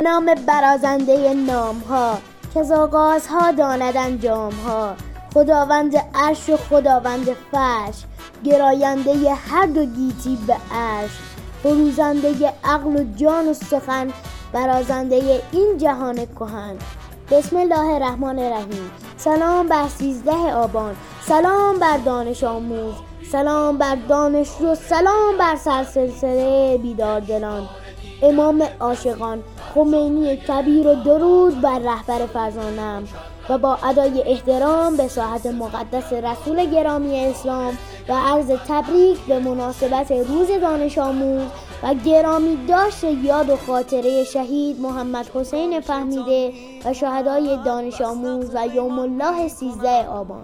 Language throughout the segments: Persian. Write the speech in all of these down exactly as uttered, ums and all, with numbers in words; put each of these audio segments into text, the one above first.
نام برازنده نام ها که از آغازها داند انجام ها، خداوند عرش و خداوند فرش، گراینده هر دو گیتی به عرش، فروزنده عقل و جان و سخن، برازنده این جهان کهن. بسم الله الرحمن الرحیم. سلام بر سیزده آبان، سلام بر دانش آموز، سلام بر دانشجو، سلام بر سرسلسله بیدار دلان، امام عاشقان خمینی کبیر و درود بر رهبر فرزانم و با ادای احترام به ساحت مقدس رسول گرامی اسلام و عرض تبریک به مناسبت روز دانش آموز و گرامی داشت یاد و خاطره شهید محمد حسین فهمیده و شهدای دانش آموز و یوم الله سیزده آبان.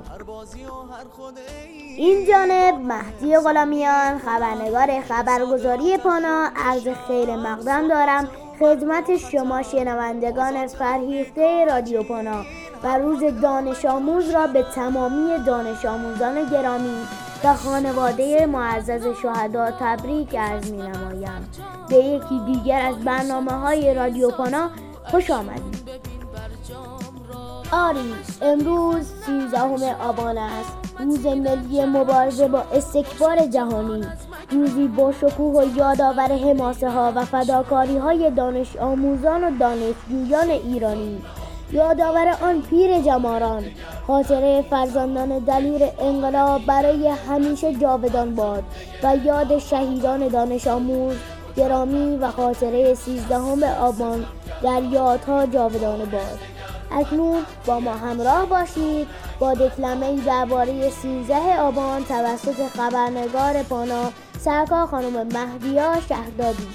این جانب مهدی غلامیان، خبرنگار خبرگزاری پانا، عرض خیر مقدم دارم خدمت شما شنوندگان فرهیخته رادیو پانا و روز دانش آموز را به تمامی دانش آموزان گرامی و خانواده معزز شهدا تبریک عرض می نمایم. به یکی دیگر از برنامه های رادیو پانا خوش آمدید. آری، امروز سیزدهم آبان است، روز ملی مبارزه با استکبار جهانی، روزی با شکوه و یادآور حماسه ها و فداکاری های دانش آموزان و دانشجویان ایرانی، یادآور آن پیر جماران، خاطره فرزندان دلیر انقلاب برای همیشه جاودان باد و یاد شهیدان دانش آموز گرامی و خاطره سیزدهم آبان در یادها جاودان باد. اکنون با ما همراه باشید با دکلمه‌ای درباره سیزده آبان توسط خبرنگار پانا سرکار خانم مهدیه شهردادی.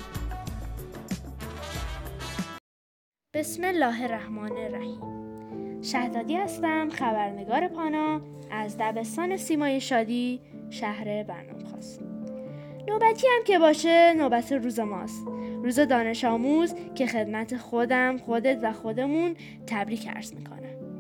بسم الله الرحمن الرحیم. شهردادی هستم، خبرنگار پانا از دبستان سیمای شادی شهر برنامه‌خواست. نوبتی هم که باشه نوبت روز ماست، روز دانش آموز که خدمت خودم، خودت و خودمون تبریک عرض میکنم.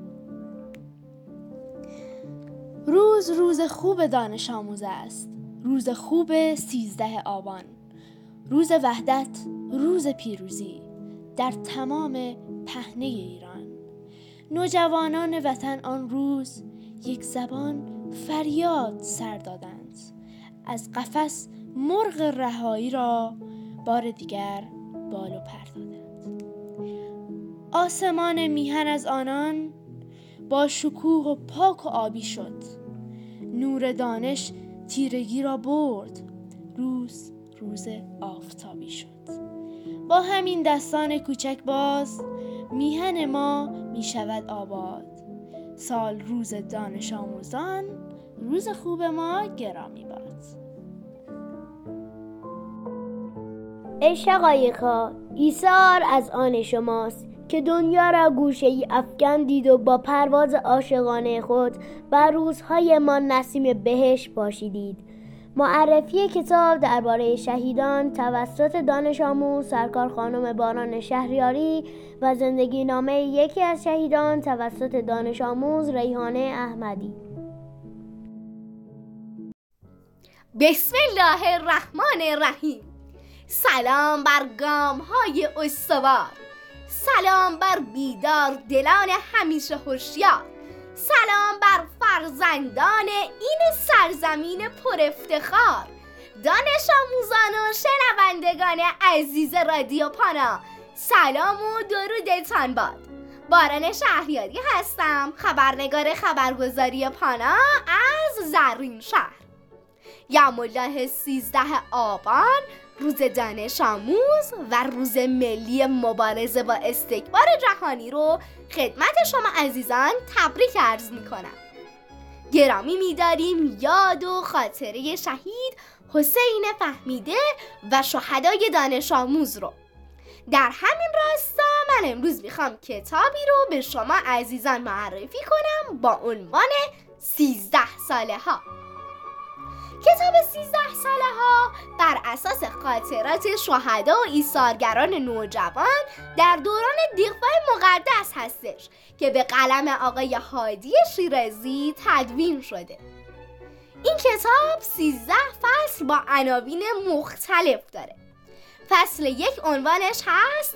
روز روز خوب دانش آموز است، روز خوب سیزده آبان، روز وحدت، روز پیروزی در تمام پهنه ایران. نوجوانان وطن آن روز یک زبان فریاد سر دادند، از قفس مرغ رهایی را بار دیگر بالو پر دادند. آسمان میهن از آنان با شکوه و پاک و آبی شد، نور دانش تیرگی را برد، روز روز آفتابی شد. با همین دستان کوچک باز میهن ما می شود آباد. سال روز دانش آموزان، روز خوب ما گرامی باد. ای شقایق‌ها، ایثار از آن شماست که دنیا را گوشه‌ای افکندید و با پرواز عاشقانه خود بر روزهای ما نسیم بهشت پاشیدید. معرفی کتاب درباره شهیدان توسط دانش آموز سرکار خانم باران شهریاری و زندگی نامه یکی از شهیدان توسط دانش آموز ریحانه احمدی. بسم الله الرحمن الرحیم. سلام بر گام های استوار، سلام بر بیدار دلان همیشه هوشیار، سلام بر فرزندان این سرزمین پر افتخار، دانش آموزان و شنوندگان عزیز رادیو پانا، سلام و درودتان باد. باران شهریاری هستم، خبرنگار خبرگزاری پانا از زرین شهر. یوم الله سیزده آبان، روز دانش آموز و روز ملی مبارزه با استکبار جهانی رو خدمت شما عزیزان تبریک عرض میکنم. گرامی می‌داریم یاد و خاطره شهید حسین فهمیده و شهدای دانش آموز رو. در همین راستا من امروز میخوام کتابی رو به شما عزیزان معرفی کنم با عنوان سیزده ساله ها. کتاب سیزده ساله ها بر اساس خاطرات شهدا و ایثارگران نوجوان در دوران دیق‌های مقدس هستش که به قلم آقای هادی شیرازی تدوین شده. این کتاب سیزده فصل با عناوین مختلف داره. فصل یک عنوانش هست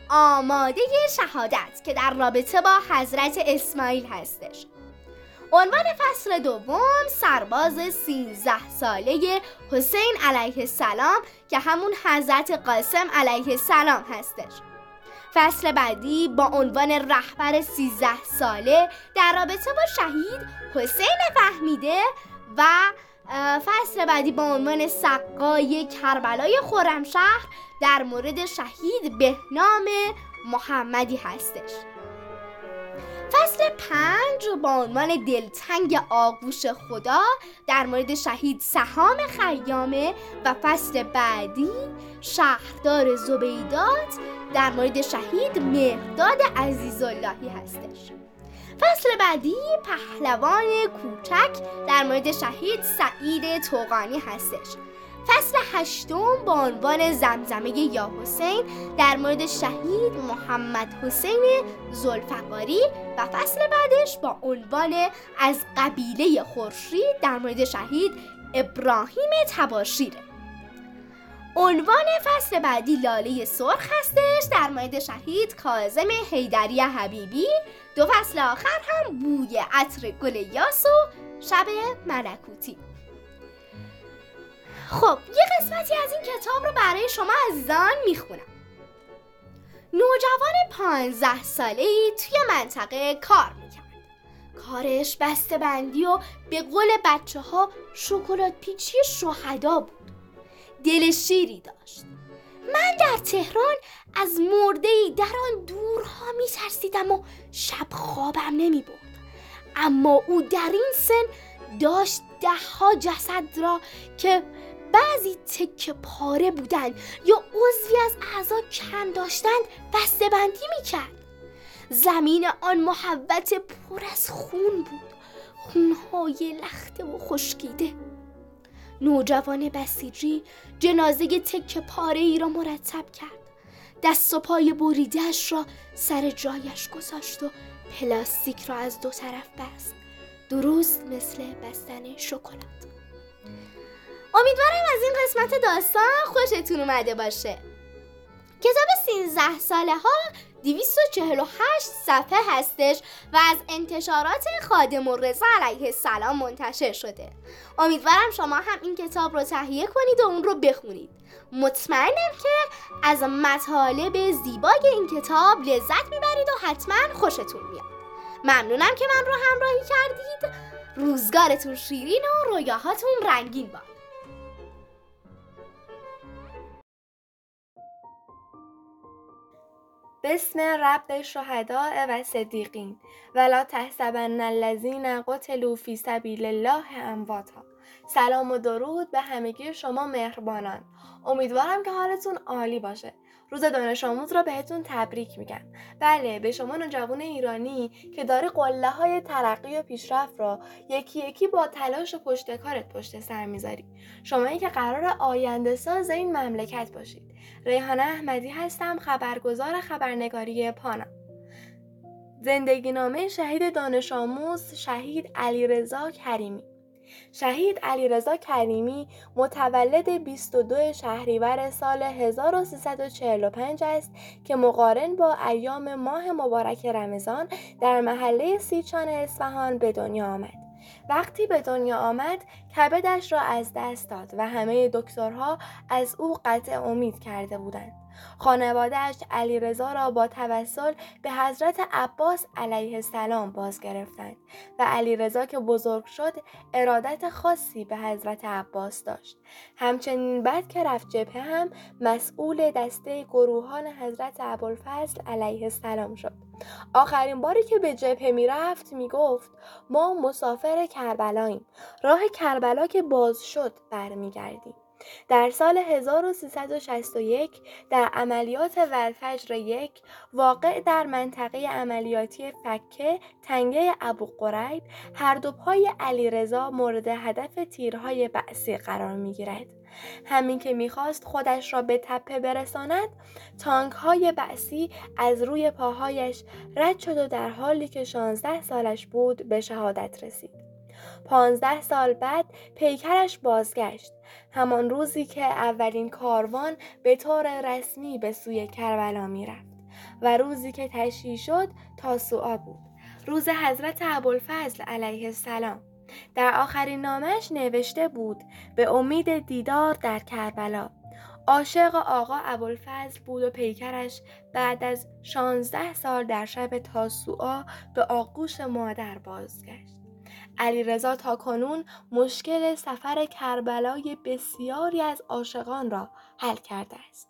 آماده شهادت که در رابطه با حضرت اسماعیل هستش. عنوان فصل دوم سرباز سیزده ساله حسین علیه السلام که همون حضرت قاسم علیه السلام هستش. فصل بعدی با عنوان رهبر سیزده ساله در رابطه با شهید حسین فهمیده و فصل بعدی با عنوان سقای کربلای خرمشهر در مورد شهید بهنام محمدی هستش. فصل پنج با عنوان دلتنگ آغوش خدا در مورد شهید سهام خیامه و فصل بعدی شهردار زبیدات در مورد شهید مهرداد عزیزاللهی هستش. فصل بعدی پهلوان کوچک در مورد شهید سعید توقانی هستش. فصل هشتم با عنوان زمزمه یا حسین در مورد شهید محمد حسین ذوالفقاری و فصل بعدش با عنوان از قبیله خورشید در مورد شهید ابراهیم تباشیره. عنوان فصل بعدی لاله سرخ هستش در مورد شهید کاظم حیدری حبیبی. دو فصل آخر هم بوی عطر گل یاس و شب ملکوتی. خب یه قسمتی از این کتاب رو برای شما عزیزان میخونم. نوجوان پانزده ساله‌ای توی منطقه کار میکرد. کارش بسته بندی و به قول بچه ها شکلات پیچی شهدا بود. دل شیری داشت. من در تهران از مرده‌ای در آن دورها میترسیدم و شب خوابم نمیبرد. اما او در این سن داشت ده ها جسد را که بعضی تکه پاره بودند یا عضوی از اعضا کم داشتند بسته بندی میکرد. زمین آن محوط پر از خون بود، خونهای لخته و خشکیده. نوجوان بسیجی جنازه تکه پاره ای را مرتب کرد. دست و پای بریده‌اش را سر جایش گذاشت و پلاستیک را از دو طرف بست، درست مثل بستن شکلات. امیدوارم از این قسمت داستان خوشتون اومده باشه. کتاب سیزده ساله ها دویست و چهل و هشت صفحه هستش و از انتشارات خادم الرضا علیه السلام منتشر شده. امیدوارم شما هم این کتاب رو تهیه کنید و اون رو بخونید. مطمئنم که از مطالب زیبای این کتاب لذت میبرید و حتما خوشتون میاد. ممنونم که من رو همراهی کردید. روزگارتون شیرین و رویاهاتون رنگین باد. بسم رب الشهداء و صدیقین ولا تحسبن الذین قتلوا فی سبیل الله امواتا. سلام و درود به همگی شما مهربانان. امیدوارم که حالتون عالی باشه. روز دانش آموز را بهتون تبریک میگم. بله، به شما نوجوان ایرانی که داری قله های ترقی و پیشرفت را یکی یکی با تلاش و پشت کارت پشت سر میذاری. شمایی که قرار آینده ساز این مملکت باشید. ریحانه احمدی هستم، خبرگزار خبرنگاری پانا. زندگی نامه شهید دانش آموز شهید علیرضا کریمی. شهید علیرضا کریمی متولد بیست و دو شهریور سال هزار و سیصد و چهل و پنج است که مقارن با ایام ماه مبارک رمضان در محله سیچان اصفهان به دنیا آمد. وقتی به دنیا آمد کبدش را از دست داد و همه دکترها از او قطع امید کرده بودند. خانواده‌اش علیرضا را با توسل به حضرت عباس علیه السلام باز گرفتند و علیرضا که بزرگ شد ارادت خاصی به حضرت عباس داشت. همچنین بعد که رفت جبهه هم مسئول دسته گروهان حضرت ابوالفضل علیه السلام شد. آخرین باری که به جبهه می رفت می گفت ما مسافر کربلاییم، راه کربلا که باز شد برمی گردیم. در سال هزار و سیصد و شصت و یک در عملیات والفجر یک واقع در منطقه عملیاتی فکه تنگه ابو قریب هر دو پای علیرضا مورد هدف تیرهای بعثی قرار می گیرد. همین که میخواست خودش را به تپه برساند تانک های بعثی از روی پاهایش رد شد و در حالی که شانزده سالش بود به شهادت رسید. پانزده سال بعد پیکرش بازگشت، همان روزی که اولین کاروان به طور رسمی به سوی کربلا می رفت. و روزی که تشییع شد تاسوعا بود، روز حضرت ابوالفضل علیه السلام. در آخرین نامش نوشته بود به امید دیدار در کربلا. عاشق آقا ابوالفضل بود و پیکرش بعد از شانزده سال در شب تاسوعا به آغوش مادر بازگشت. علیرضا تاکنون مشکل سفر کربلای بسیاری از عاشقان را حل کرده است.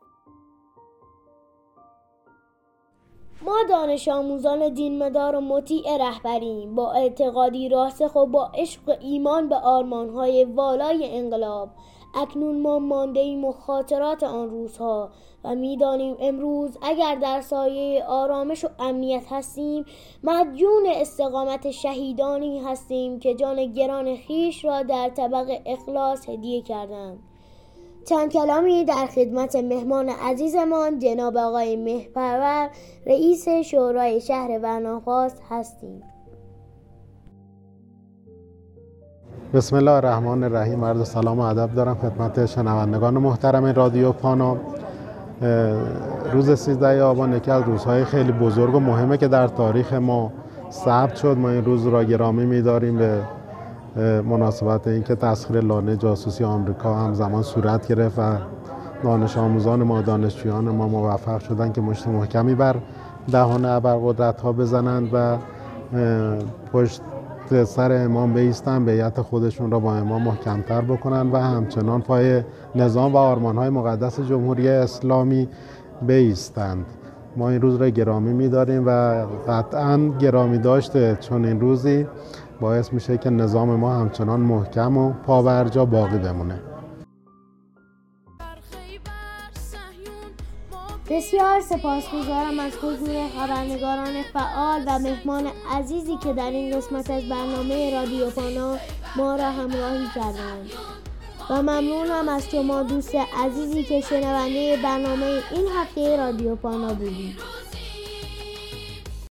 ما دانش آموزان دینمدار و مطیع رهبریم، با اعتقادی راسخ و با عشق و ایمان به آرمانهای والای انقلاب. اکنون ما مانده ایم و خاطرات آن روزها و می‌دانیم امروز اگر در سایه آرامش و امنیت هستیم، مدیون استقامت شهیدانی هستیم که جان گران خیش را در طبق اخلاص هدیه کردند. چند کلامی در خدمت مهمان عزیزمان جناب آقای مهرپرور، رئیس شورای شهر ورناخواست هستیم. بسم الله الرحمن الرحیم. عرض سلام و ادب دارم خدمت شنوندگان محترم رادیو پانا. روز سیزده آبان یکی از روزهای خیلی بزرگ و مهمه که در تاریخ ما ثبت شد. ما این روز را گرامی می‌داریم به مناسبت اینکه تسخیر لانه جاسوسی آمریکا همزمان صورت گرفت و دانش آموزان ما، دانشجویان ما موفق شدن که مشت محکمی بر دهان ابرقدرت‌ها بزنند و پشت سر امام بایستن، بیعت خودشون را با امام محکم‌تر بکنن و همچنان پای نظام و آرمان‌های مقدس جمهوری اسلامی بایستند. ما این روز را گرامی می‌داریم و قطعاً گرامی داشته چون این روزی باعث میشه که نظام ما همچنان محکم و پابرجا باقی بمونه. بسیار سپاسگزارم از حضور خبرنگاران فعال و مهمان عزیزی که در این قسمت از برنامه رادیو پانا ما را همراهی کردند و ممنونم از شما دوست عزیزی که شنونده برنامه این هفته رادیو پانا بودید.